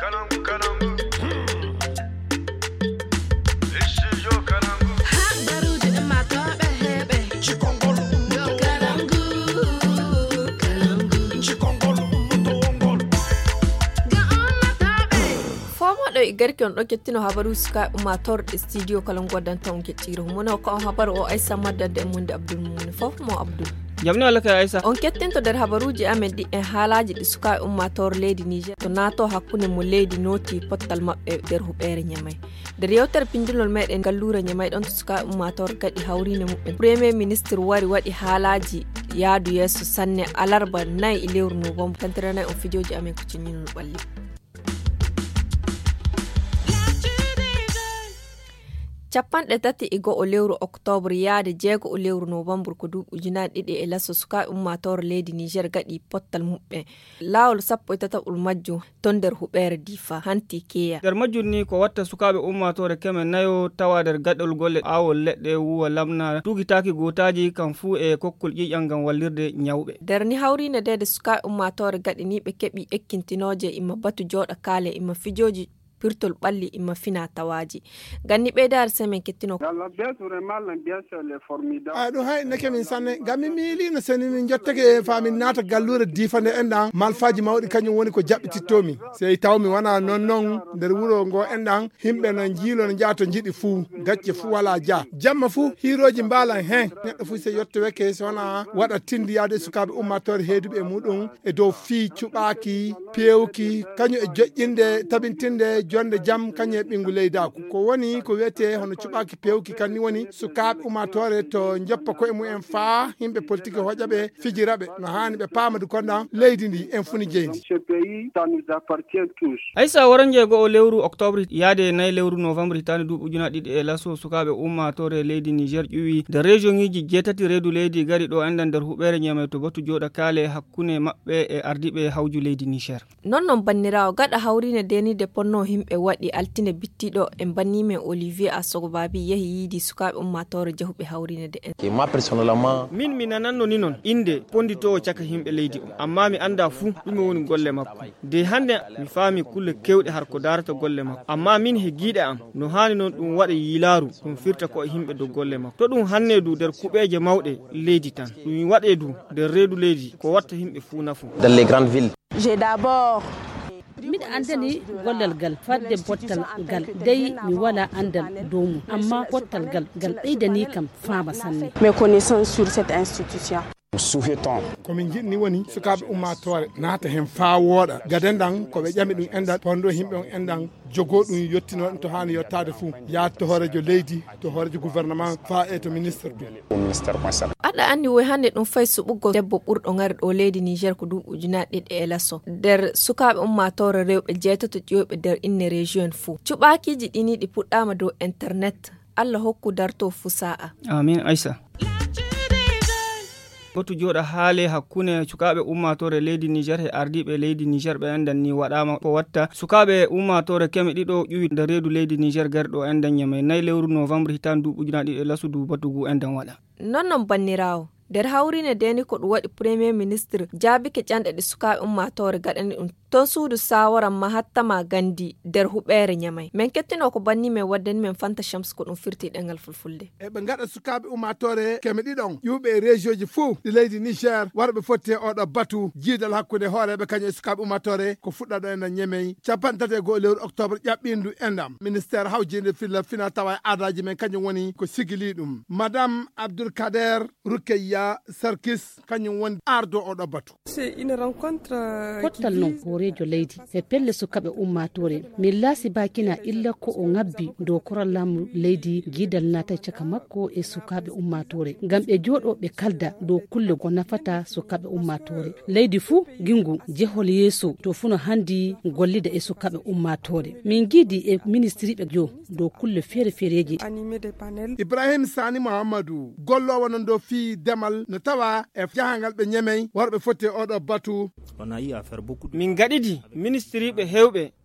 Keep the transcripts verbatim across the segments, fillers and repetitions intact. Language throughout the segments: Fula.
Garke on ɗo habaru suka umator studio kalan gwadan ton ke tiro mona ko habaru o Aisha madda de munde Abdul Mumin fof mo Abdul jamni wala ka Aisha on kettin to der habaruji amen di en halaji di suka umator lady Niger to nato hakkunde mo lady noti pottal mabbe der hubere nyamay der yewter pindinol meden gallura nyamay don to suka umator gadi hawrine mabbe premier minister wari wadi halaji yaadu yeso sanne alarba nay ilewru no bom tantrana on fijoji amen ko cinninul balli Capanɗe tati igo o lewru octobre yaade jeego o lewru novembre ko duuɓi ujunaaɗe ɗiɗi e lasso suka ummatore leydi Niger gaɗi pottal muɓɓe laawol sappo e tataɓol majjum ton nder huɓeere difa hanti keya nder majjum ni ko watta sukaɓe ummatore keme nayo tawa nder gaɗol golle aawol leɗɗe wuwa lamna tugitaki gotaji kam fuu e kokkol ƴiƴal ngam wallirde ñawɓe nder ni hawrine dede suka ummatore gaɗi ni ɓe keɓi ekkintinoje imma batu jooɗa kaale imma fijoji pirtol balli imma fina tawaji ganni ɓeydare semen kettino aɗo hay neke min sanne gammi miilino seni min jottake famin naata gallure difande enɗan malfaji mawɗi kañum woni ko jaɓɓitittomi sey tawmi wona non noon nder wuuro ngo enɗan himɓe no jiilo no jaato jiɗi fuu gacce fuu wala dia jamma fuu hiroji mbalan hen neɗɗo fuu se yetto weke so wona waɗa tindiyade sukaɓe ummatore heeduɓe e muɗum e dow fii cuɓaki pewki kañum e joƴƴinde tabintinde jonde jam kanye ɓingu leydaku ko woni ko wiyete hono cuɓaki pewki kanni woni sukaɓe umatore to joppa koye mumen faa himɓe politique hoƴaɓe fijiraɓe no hani ɓe paamadu konɗan leydi ndi en funi jeydi Aisha waran jeego o lewru octobre yaade nayi lewru novembre hitande duuɓi ujunaɗe ɗiɗi e lasso sukaɓe ummatore leydi Niger ƴuwi de région ngiji jeetati reedu leydi gari ɗo endan nder huɓere ñamay to batu jooɗa kaale hakkunde maɓɓe e ardiɓe hawju leydi Niger non non bannirawo gaɗa hawrine denide ponno himɓe waɗi altine bittiɗo en bannime Olivier Asogo Babi yehi yiidi sukaɓe ummatore jahuɓe hawrine de en min mi nananno ni non inde pondito caka himɓe leydi o amma mi anda fuu ɗume woni golle makko de hande mi faami kulle kewɗe har ko darata golle makko amma min he giiɗe am no hani non ɗum waɗa yilaru ɗum firta ko e himɓe do golle makko to ɗum hanne du nder kuɓeje mawɗe leydi tan ɗum waɗe du nder reedu leydi ko watta himɓe fuu nafu dans les grandes villes j'ai d'abord miɗa andani gollal gal fadde pottal gal dey mi wala andal dow mum amma pottal gal gal ɓeydani kam faama sanne mes connaissances sur cette institution komin jiɗni woni sukaɓe ummatore naata hen faa wooɗa gaden ɗan koɓe ƴami ɗum enɗan pondo himɓe on enɗan jogo ɗum yettino ɗum to hani yettade fuu yaade to hoorejo leydi to hoorejo gouvernement faa e to ministre ɗum aɗa andi woy hande ɗum fay suɓugo debbo ɓurɗo ngari ɗo leydi Niger ko duuɓi ujunaɗe ɗiɗi e lasso nder sukaɓe ummatore rewɓe jeetato ƴewɓe nder inne région fuu cuɓakiji ɗini ɗi puɗɗama dow internet Allah hokku darto fuu sa'a amin Aisha botu jooɗa haale hakkunde sukaɓe ummatore leydi Niger e ardiɓe leydi Niger ɓe endan ni waɗama ko watta sukaɓe ummatore keme ɗiɗo ƴuwi nder reedu leydi Niger garɗo endan ñamay nayi lewru novembre hitande duuɓi ujunaɗe ɗiɗi e lasudu batugu endan waɗa non non bannirawo nder hawrine deni ko ɗum waɗi premier ministre jaabike ƴanɗe ɗe sukaɓe ummatore gaɗani ɗum ton suudu sawaran ma hattama gandi nder huɓere ñamay min kettino ko banni men waddani men Fanta Shams ko ɗum firti ɗengal fulfulde e ɓe gaɗa sukaɓe ummatore keme ɗiɗon ƴuɓe e région ji fou ɗi leydi Niger warɓe fotti oɗo batu jiidal hakkude hooreɓe kañum e sukaɓe ummatore ko fuɗɗa ɗo enɗan ñamey capan tati e goho lewru octobre ƴaɓɓindu endam ministére hawjinde filla fina tawa e aadaji men kañum woni ko sigili ɗum madame Abdoulkader Rukeya Sarkis kañum woni ardo oɗo batu c'est une rencontre pottal non horejo leydi e pelle sukaɓe ummatore min laasi bakina illa ko o ngabbi dow korallamu leydi guidal nata caka makko e sukaɓe ummatore ngam ɓe jooɗo ɓe kalda dow kulle ko nafata sukaɓe ummatore leydi fuu gingu jehol yeeso to funo handi gollida e sukaɓe ummatore min giidi e ministre ɓe jo dow kulle feere feereji Ibrahim Sani Mahamadou gollowo non dow fi demal no tawa e jahangal ɓe ñamey worɓe fotti oɗo batu min gaɗidi ministre ɓe hewɓe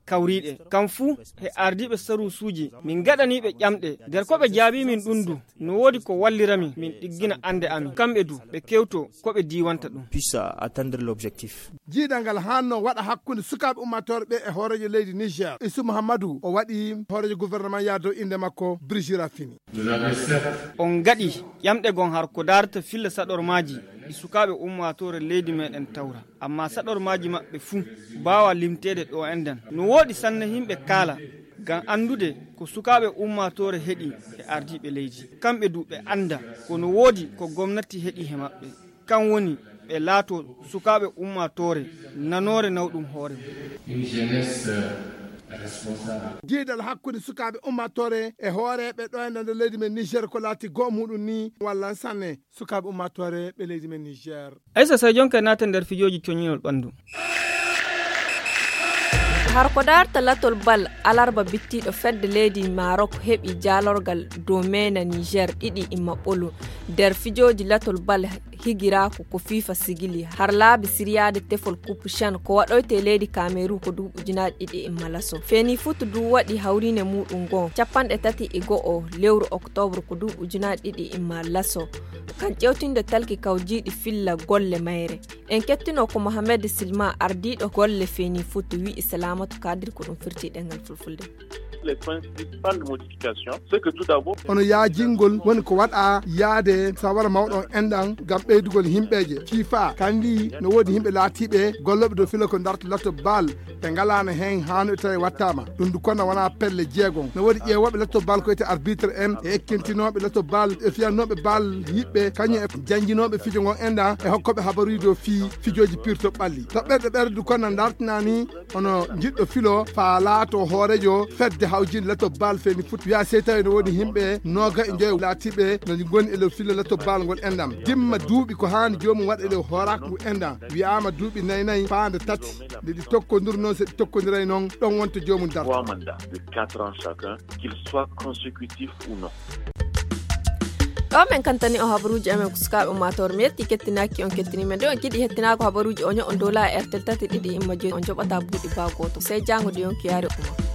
kawriɗe kam fu he ardiɓe saru suuji min gaɗaniɓe ƴamɗe nder ko ɓe jaabi min ɗum du no wodi ko wallirami min ɗiggina ande amin kamɓe du ɓe kewto ko ɓe diwanta ɗum puisse atteindre l'objectif. jiiɗal ngal hanno waɗa hakkunde sukaɓe ummatore ɓe e hoorejo leydi Niger. Issou Mahamadou o waɗi hoorejo gouvernement yaado inde makko Brigitte Raffini. on gaɗi ƴamɗe gon har ko darata filla saɗormaji ɗi sukaɓe ummatore leydi meɗen tawra amma saɗormaji maɓɓe fuu bawa limtede ɗo enden no woɗi sanne himɓe kaala gam andude ko sukaɓe ummatore heeɗi e ardiɓe leydi kamɓe du ɓe anda kono woodi ko gomnati heeɗi he maɓɓe kan woni ɓe laato sukaɓe ummatore nanore nawɗum hoore jiidal hakkude sukaɓe ummatore e hooreɓe ɗo e nder leydi men Niger ko laati go muɗum ni walla sanne sukaɓe ummatore ɓe leydi men Niger. Aissa Sey jonka naata nder fijoji coñinol ɓandu. har ko darta latol bal alarba bittiɗo fedde leydi Maroc heɓi jalorgal dow mena Niger ɗiɗi imma ɓolu nder fijoji latol bal higirako ko FIFA sigili har laabi siriyade tefol coupe chan ko waɗoyte leydi Cameroun ko duuɓi ujunaje ɗiɗi e malaso feni foot du waɗi hawrine muɗum gon capanɗe tati e go'o lewru octobre ko duuɓi ujunaje ɗiɗi e malaso kan ƴewtinde talki kawjiɗi filla golle mayre en kettino ko Mohamed Silma ardiɗo golle feni foot wi Salamatu Kadir ko ɗum firti ɗengal fulfulde. Les principales modifications, c'est que tout d'abord ono yaajingol woni ko waɗa yaade sawara mawɗon enɗan gam ɓeydugol himɓeje FIFA kandi no woodi himɓe laatiɓe golloɓe dow filo ko darta latto bal ɓe ngalano hen hano tawi wattama ɗum du kono wona pelle jeegon no woodi ƴeewoɓe latto bal ko wiyete arbitre en e ekkintinoɓe latto bal e fiyanoɓe bal yiɓɓe kañum e janjinoɓe fijo gon enɗan e hokkoɓe habaruji dow fi fijoji pirto ɓalli toɓɓerɗe ɓerdu kono dartinani ono jiɗɗo filo fa laato hoorejo fedde hawjinde latto bal feni foot wiya sey tawi no woni himɓe noga e joyi laatiɓe no goni e lew filo latto bal ngol enɗam dimma duuɓi ko hani jomum waɗa e lew horaka ngu enɗam wiyama duuɓi nayyi nayyi fande tati nde ɗi tokkodiri noon so ɗi tokkodiray noon ɗon wonto jomum darta trois mandats de quatre ans chacun, qu'ils soient consécutifs ou non. ɗo men kantani o habaruji amen ko sukaɓe ummatore mi yetti kettinaki on kettini men nde on kiɗi hettinako habaruji o ño on dow la e airtel tati ɗiɗi imma joyi on joɓata buuɗi ba goto sey jango de yonki yaare uma